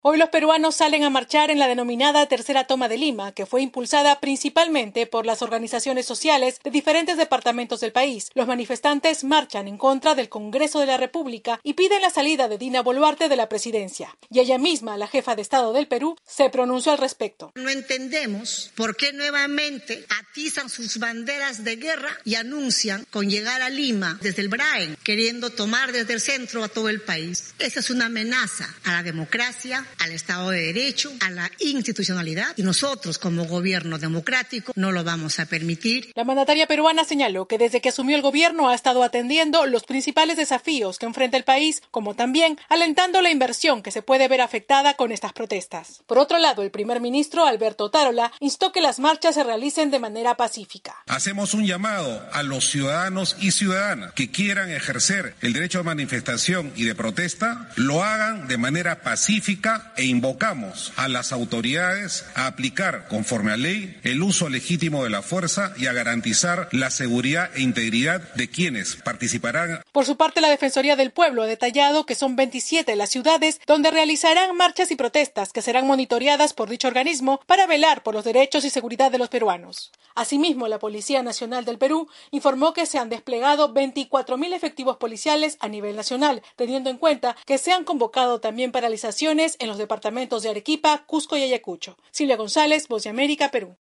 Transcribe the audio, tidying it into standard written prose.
Hoy los peruanos salen a marchar en la denominada Tercera Toma de Lima, que fue impulsada principalmente por las organizaciones sociales de diferentes departamentos del país. Los manifestantes marchan en contra del Congreso de la República y piden la salida de Dina Boluarte de la presidencia. Y ella misma, la jefa de Estado del Perú, se pronunció al respecto. No entendemos por qué nuevamente atizan sus banderas de guerra y anuncian con llegar a Lima desde el BRAEN, queriendo tomar desde el centro a todo el país. Esa es una amenaza a la democracia, al Estado de Derecho, a la institucionalidad, y nosotros como gobierno democrático no lo vamos a permitir. La mandataria peruana señaló que desde que asumió el gobierno ha estado atendiendo los principales desafíos que enfrenta el país, como también alentando la inversión que se puede ver afectada con estas protestas. Por otro lado, el primer ministro Alberto Otárola instó que las marchas se realicen de manera pacífica. Hacemos un llamado a los ciudadanos y ciudadanas que quieran ejercer el derecho de manifestación y de protesta, lo hagan de manera pacífica e invocamos a las autoridades a aplicar conforme a ley el uso legítimo de la fuerza y a garantizar la seguridad e integridad de quienes participarán. Por su parte, la Defensoría del Pueblo ha detallado que son 27 las ciudades donde realizarán marchas y protestas que serán monitoreadas por dicho organismo para velar por los derechos y seguridad de los peruanos. Asimismo, la Policía Nacional del Perú informó que se han desplegado 24.000 efectivos policiales a nivel nacional, teniendo en cuenta que se han convocado también paralizaciones en los departamentos de Arequipa, Cusco y Ayacucho. Silvia González, Voz de América, Perú.